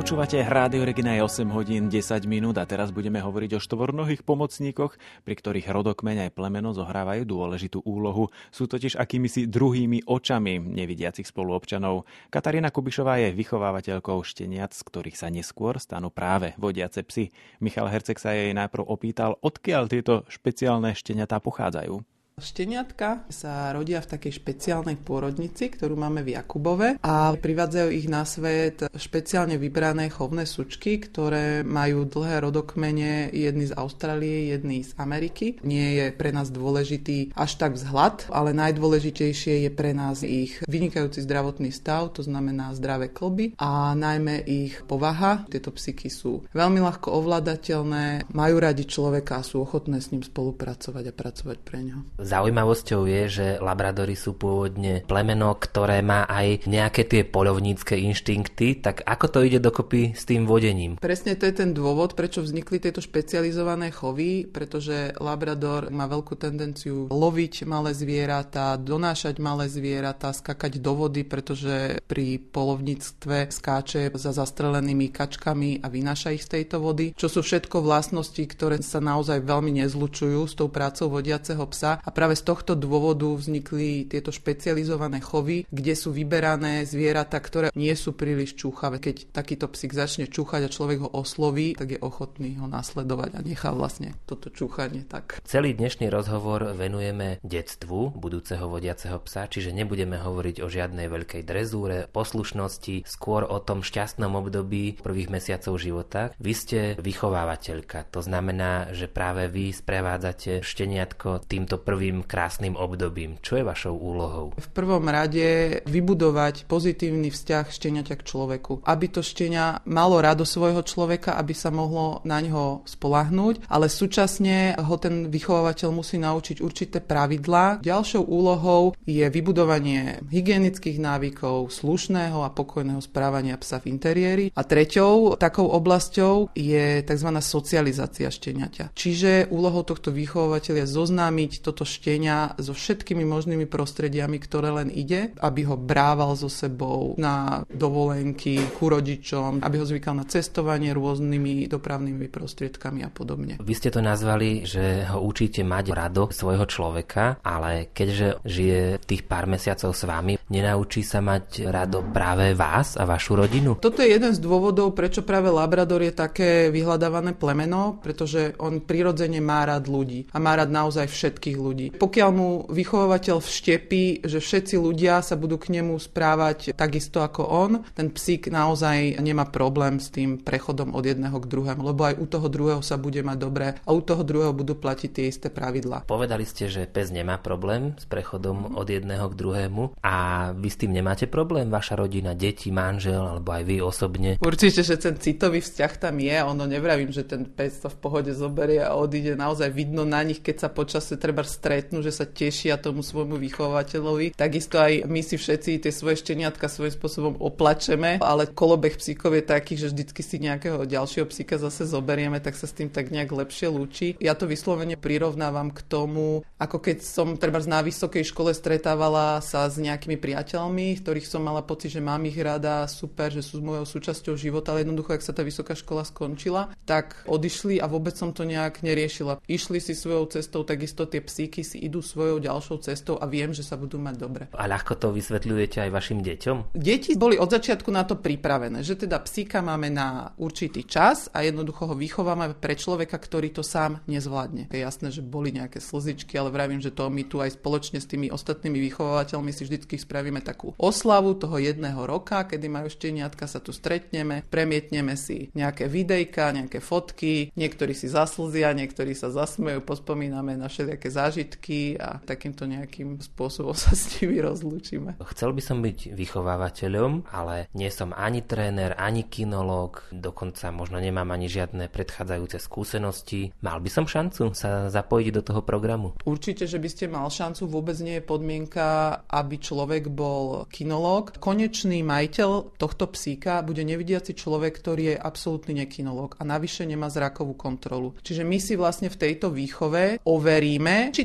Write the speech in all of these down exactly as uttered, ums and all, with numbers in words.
Počúvate Rádio Regina, je osem hodín desať minút a teraz budeme hovoriť o štvornohých pomocníkoch, pri ktorých rodokmeň aj plemeno zohrávajú dôležitú úlohu. Sú totiž akýmisi druhými očami nevidiacich spoluobčanov. Katarína Kubišová je vychovávateľkou šteniat, z ktorých sa neskôr stanú práve vodiace psy. Michal Herceg sa jej najprv opýtal, odkiaľ tieto špeciálne šteniatá pochádzajú. Šteniatka sa rodia v takej špeciálnej pôrodnici, ktorú máme v Jakubove, a privádzajú ich na svet špeciálne vybrané chovné sučky, ktoré majú dlhé rodokmene, jedny z Austrálie, jedny z Ameriky. Nie je pre nás dôležitý až tak vzhľad, ale najdôležitejšie je pre nás ich vynikajúci zdravotný stav, to znamená zdravé kĺby a najmä ich povaha. Tieto psíky sú veľmi ľahko ovládateľné, majú radi človeka a sú ochotné s ním spolupracovať a pracovať pre ňo. Zaujímavosťou je, že labradory sú pôvodne plemeno, ktoré má aj nejaké tie poľovnícke inštinkty, tak ako to ide dokopy s tým vodením? Presne to je ten dôvod, prečo vznikli tieto špecializované chovy, pretože labrador má veľkú tendenciu loviť malé zvieratá, donášať malé zvieratá, skakať do vody, pretože pri poľovníctve skáče za zastrelenými kačkami a vynáša ich z tejto vody, čo sú všetko vlastnosti, ktoré sa naozaj veľmi nezlučujú s tou prácou vodiaceho psa. A práve z tohto dôvodu vznikli tieto špecializované chovy, kde sú vyberané zvieratá, ktoré nie sú príliš čúchavé. Keď takýto psík začne čúchať a človek ho osloví, tak je ochotný ho nasledovať a nechá vlastne toto čúchanie tak. Celý dnešný rozhovor venujeme detstvu budúceho vodiaceho psa, čiže nebudeme hovoriť o žiadnej veľkej drezúre, poslušnosti, skôr o tom šťastnom období prvých mesiacov života. Vy ste vychovávateľka, to znamená, že práve vy sprevádzate šteniatko týmto prvým krásnym obdobím. Čo je vašou úlohou? V prvom rade vybudovať pozitívny vzťah šteniaťa k človeku. Aby to štenia malo rado svojho človeka, aby sa mohlo na ňo spoľahnúť, ale súčasne ho ten vychovávateľ musí naučiť určité pravidlá. Ďalšou úlohou je vybudovanie hygienických návykov, slušného a pokojného správania psa v interiéri. A treťou takou oblasťou je tzv. Socializácia šteniaťa. Čiže úlohou tohto vychovávateľa je zoznámiť toto štenia so všetkými možnými prostrediami, ktoré len ide, aby ho brával so sebou na dovolenky ku rodičom, aby ho zvykal na cestovanie rôznymi dopravnými prostriedkami a podobne. Vy ste to nazvali, že ho učíte mať rado svojho človeka, ale keďže žije tých pár mesiacov s vami, nenaučí sa mať rado práve vás a vašu rodinu? Toto je jeden z dôvodov, prečo práve labrador je také vyhľadávané plemeno, pretože on prirodzene má rád ľudí a má rád naozaj všetkých ľudí. Pokiaľ mu vychovávateľ vštepí, že všetci ľudia sa budú k nemu správať takisto ako on, ten psík naozaj nemá problém s tým prechodom od jedného k druhému, lebo aj u toho druhého sa bude mať dobre a u toho druhého budú platiť tie isté pravidlá. Povedali ste, že pes nemá problém s prechodom od jedného k druhému a vy s tým nemáte problém? Vaša rodina, deti, manžel alebo aj vy osobne? Určite, že ten citový vzťah tam je, ono nevravím, že ten pes to v pohode zoberie a odíde, naozaj vidno na nich, keď sa počasie treba stretnú, že sa tešia tomu svojmu vychovateľovi. Takisto aj my si všetci tie svoje šteniatka svojím spôsobom oplačeme, ale kolobeh psíkov je taký, že vždycky si nejakého ďalšieho psíka zase zoberieme, tak sa s tým tak nejak lepšie lúči. Ja to vyslovene prirovnávam k tomu, ako keď som treba na vysokej škole stretávala sa s nejakými priateľmi, ktorých som mala pocit, že mám ich rada, super, že sú mojou súčasťou života, ale jednoducho, ak sa tá vysoká škola skončila, tak odišli a vôbec som to nejak neriešila. Išli si svojou cestou, takisto tie psíky si idú svojou ďalšou cestou a viem, že sa budú mať dobre. A ľahko to vysvetľujete aj vašim deťom? Deti boli od začiatku na to pripravené, že teda psíka máme na určitý čas a jednoducho ho vychovávame pre človeka, ktorý to sám nezvládne. Je jasné, že boli nejaké slzičky, ale vravím, že to my tu aj spoločne s tými ostatnými vychovávateľmi si vždycky spravíme takú oslavu toho jedného roka, kedy majú šteniatka, sa tu stretneme, premietneme si nejaké videjka, nejaké fotky, niektorí si zaslzia, niektorí sa zasmejú, pospomíname na všelijaké zážitky a takýmto nejakým spôsobom sa s nimi rozlúčime. Chcel by som byť vychovávateľom, ale nie som ani tréner, ani kinológ, dokonca možno nemám ani žiadne predchádzajúce skúsenosti. Mal by som šancu sa zapojiť do toho programu? Určite, že by ste mal šancu, vôbec nie je podmienka, aby človek bol kinológ. Konečný majiteľ tohto psíka bude nevidiaci človek, ktorý je absolútny nekinológ a navyše nemá zrakovú kontrolu. Čiže my si vlastne v tejto výchove overíme, či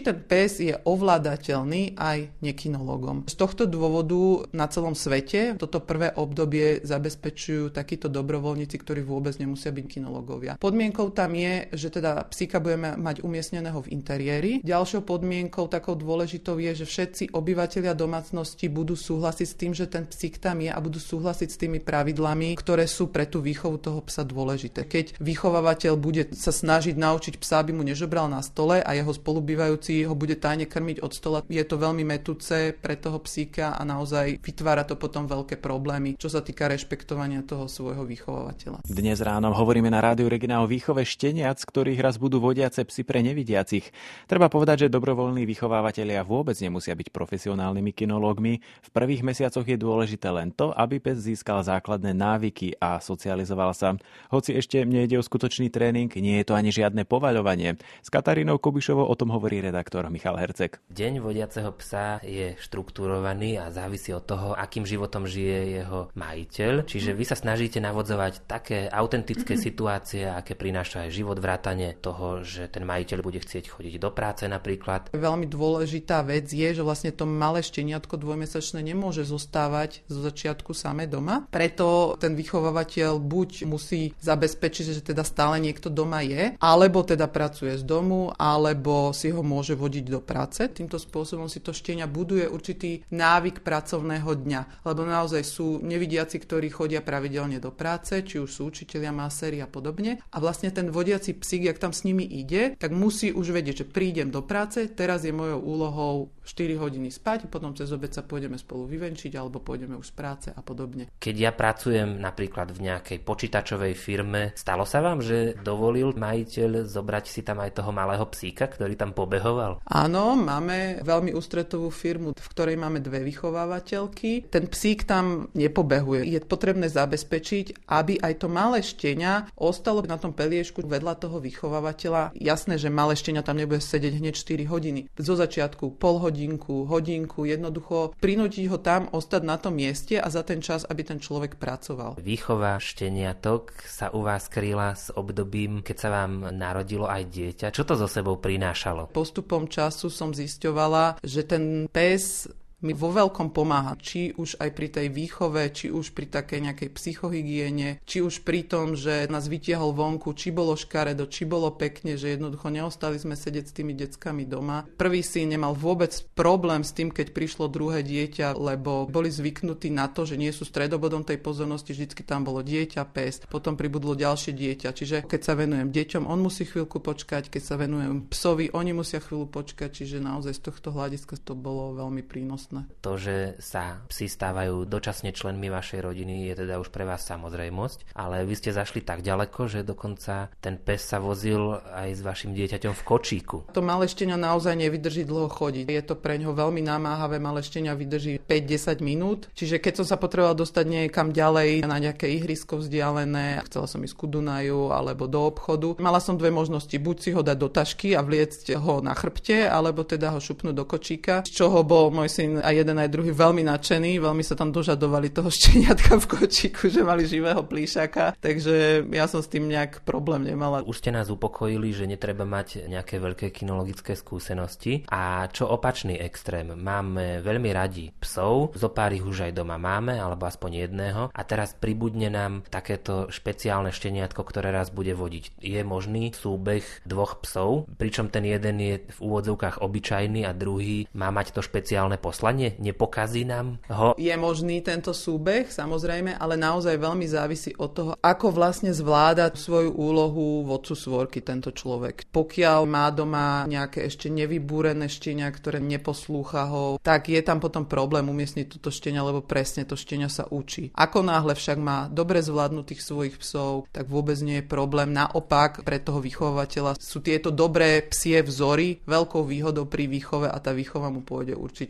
ten pes je ovládateľný aj nekinológom. Z tohto dôvodu na celom svete toto prvé obdobie zabezpečujú takíto dobrovoľníci, ktorí vôbec nemusia byť kinológovia. Podmienkou tam je, že teda psíka budeme mať umiestneného v interiéri. Ďalšou podmienkou takou dôležitou je, že všetci obyvatelia domácnosti budú súhlasiť s tým, že ten psík tam je a budú súhlasiť s tými pravidlami, ktoré sú pre tú výchovu toho psa dôležité. Keď vychovávateľ bude sa snažiť naučiť psa, aby mu nežobral na stole a jeho spolubývajúci ho bude tajne krmiť od stola, je to veľmi mätúce pre toho psíka a naozaj vytvára to potom veľké problémy, čo sa týka rešpektovania toho svojho vychovávateľa. Dnes ráno hovoríme na Rádiu Regina o výchove šteniac, ktorých raz budú vodiace psy pre nevidiacich. Treba povedať, že dobrovoľní vychovávatelia vôbec nemusia byť profesionálnymi kinológmi. V prvých mesiacoch je dôležité len to, aby pes získal základné návyky a socializoval sa. Hoci ešte nejde o skutočný tréning, nie je to ani žiadne povaľovanie. S Katarínou Kubišovou o tom hovorí redaktor Michal Herceg. Deň vodiaceho psa je štruktúrovaný a závisí od toho, akým životom žije jeho majiteľ. Čiže vy sa snažíte navodzovať také autentické situácie, aké prináša aj život, vrátane toho, že ten majiteľ bude chcieť chodiť do práce napríklad. Veľmi dôležitá vec je, že vlastne to malé šteniatko dvojmesačné nemôže zostávať zo začiatku samé doma. Preto ten vychovávateľ buď musí zabezpečiť, že teda stále niekto doma je, alebo teda pracuje z domu, alebo si ho môže vodiť do práce. Týmto spôsobom si to štieňa buduje určitý návyk pracovného dňa, lebo naozaj sú nevidiaci, ktorí chodia pravidelne do práce, či už sú učitelia, maséri a podobne. A vlastne ten vodiaci psík, jak tam s nimi ide, tak musí už vedieť, že prídem do práce, teraz je mojou úlohou štyri hodiny spať, potom cez obed sa pôjdeme spolu vyvenčiť, alebo pôjdeme už z práce a podobne. Keď ja pracujem napríklad v nejakej počítačovej firme, stalo sa vám, že dovolil majiteľ zobrať si tam aj toho malého psíka, ktorý tam pobehoval? Áno, máme veľmi ústretovú firmu, v ktorej máme dve vychovávateľky. Ten psík tam nepobehuje. Je potrebné zabezpečiť, aby aj to malé štieňa ostalo na tom peliešku vedľa toho vychovávateľa. Jasné, že malé štieňa tam nebude sedieť hneď štyri hodiny. Zo začiatku pol hodinku, hodinku, jednoducho prinútiť ho tam ostať na tom mieste a za ten čas, aby ten človek pracoval. Výchova šteniatok sa u vás kryla s obdobím, keď sa vám narodilo aj dieťa. Čo to so sebou prinášalo? Postupom času som zisťovala, že ten pes mi vo veľkom pomáha, či už aj pri tej výchove, či už pri takej nejakej psychohygiene, či už pri tom, že nás vytiahol vonku, či bolo škaredo, či bolo pekne, že jednoducho neostali sme sedieť s tými deckami doma. Prvý syn nemal vôbec problém s tým, keď prišlo druhé dieťa, lebo boli zvyknutí na to, že nie sú stredobodom tej pozornosti, vždycky tam bolo dieťa, pes, potom pribudlo ďalšie dieťa. Čiže keď sa venujem deťom, on musí chvíľku počkať, keď sa venujem psovi, oni musia chvíľu počkať, čiže naozaj z tohto hľadiska to bolo veľmi prínosné. To, že sa psi stávajú dočasne členmi vašej rodiny, je teda už pre vás samozrejmosť, ale vy ste zašli tak ďaleko, že dokonca ten pes sa vozil aj s vašim dieťaťom v kočíku. To malé štenia naozaj nevydrží dlho chodiť. Je to pre ňo veľmi namáhavé, malé štenia vydrží päť až desať minút, čiže keď som sa potrebovala dostať niekam ďalej na nejaké ihrisko vzdialené, chcela som ísť ku Dunaju alebo do obchodu, mala som dve možnosti, buď si ho dať do tašky a vliecť ho na chrbte, alebo teda ho šupnúť do kočíka, z čoho bol môj syn a jeden aj druhý veľmi nadšený, veľmi sa tam dožadovali toho šteniatka v kočíku, že mali živého plíšaka, takže ja som s tým nejak problém nemala. Už ste nás upokojili, že netreba mať nejaké veľké kinologické skúsenosti. A čo opačný extrém? Máme veľmi radi psov, zo pár ich už aj doma máme, alebo aspoň jedného, a teraz pribudne nám takéto špeciálne šteniatko, ktoré raz bude vodiť. Je možný súbeh dvoch psov, pričom ten jeden je v úvodzovkách obyčajný a druhý má mať to špeciálne poslanie? Nepokazí nám ho? Je možný tento súbeh, samozrejme, ale naozaj veľmi závisí od toho, ako vlastne zvláda svoju úlohu vodcu svorky tento človek. Pokiaľ má doma nejaké ešte nevybúrené štenia, ktoré neposlúcha ho, tak je tam potom problém umiestniť toto štenia, lebo presne to štenia sa učí. Ako náhle však má dobre zvládnutých svojich psov, tak vôbec nie je problém. Naopak, pre toho vychovateľa sú tieto dobré psie vzory veľkou výhodou pri výchove a tá výchova mu pôjde určite oveľa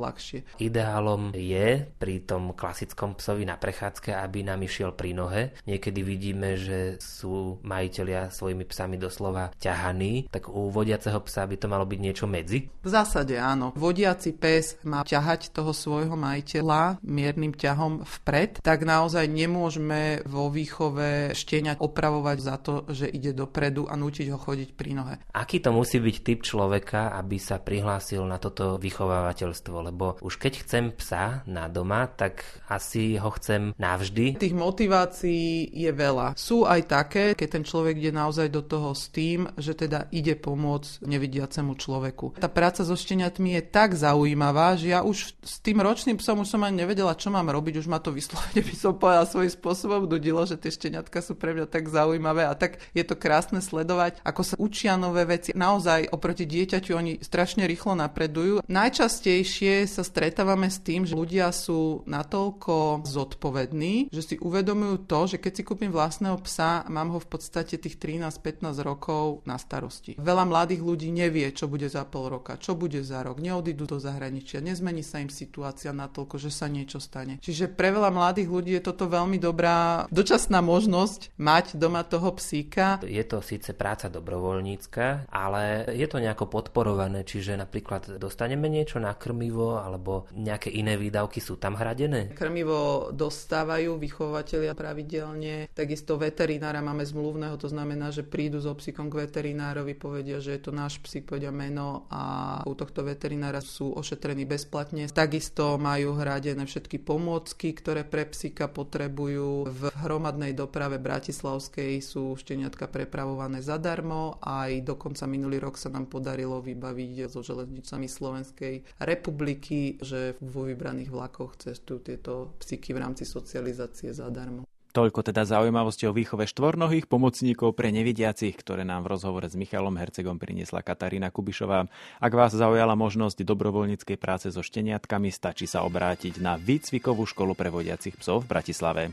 ľahšie. Ideálom je pri tom klasickom psovi na prechádzke, aby nám išiel pri nohe. Niekedy vidíme, že sú majitelia svojimi psami doslova ťahaní, tak u vodiaceho psa by to malo byť niečo medzi? V zásade áno. Vodiaci pes má ťahať toho svojho majiteľa miernym ťahom vpred, tak naozaj nemôžeme vo výchove štieňa opravovať za to, že ide dopredu a nútiť ho chodiť pri nohe. Aký to musí byť typ človeka, aby sa prihlásil na toto vychovávateľstvo? Lebo už keď chcem psa na doma, tak asi ho chcem navždy. Tých motivácií je veľa. Sú aj také, keď ten človek ide naozaj do toho s tým, že teda ide pomôcť nevidiacemu človeku. Tá práca so šteniatmi je tak zaujímavá, že ja už s tým ročným psom už som ani nevedela, čo mám robiť. Už ma to vyslovene, by som povedala, svojím spôsobom nudilo, že tie šteniatka sú pre mňa tak zaujímavé a tak je to krásne sledovať, ako sa učia nové veci. Naozaj oproti dieťaťu oni strašne rýchlo napredujú. Najčastejšie sa stretávame s tým, že ľudia sú natoľko zodpovední, že si uvedomujú to, že keď si kúpim vlastného psa, mám ho v podstate tých trinásť pätnásť rokov na starosti. Veľa mladých ľudí nevie, čo bude za pol roka, čo bude za rok, neodídu do zahraničia, nezmení sa im situácia natoľko, že sa niečo stane. Čiže pre veľa mladých ľudí je toto veľmi dobrá dočasná možnosť mať doma toho psíka. Je to síce práca dobrovoľnícka, ale je to nejako podporované, čiže napríklad dostaneme niečo na krmivo alebo nejaké iné výdavky sú tam hradené? Krmivo dostávajú vychovateľia pravidelne, takisto veterinára máme zmluvného, to znamená, že prídu so psíkom k veterinárovi, povedia, že je to náš psík, povedia meno a u tohto veterinára sú ošetrení bezplatne. Takisto majú hradené všetky pomôcky, ktoré pre psíka potrebujú. V hromadnej doprave bratislavskej sú šteniatka prepravované zadarmo a aj dokonca minulý rok sa nám podarilo vybaviť so železnicami Slovenskej republiky, že vo vybraných vlakoch cestujú tieto psíky v rámci socializácie zadarmo. Toľko teda zaujímavosti o výchove štvornohých pomocníkov pre nevidiacich, ktoré nám v rozhovore s Michalom Hercegom priniesla Katarína Kubišová. Ak vás zaujala možnosť dobrovoľníckej práce so šteniatkami, stačí sa obrátiť na výcvikovú školu pre vodiacich psov v Bratislave.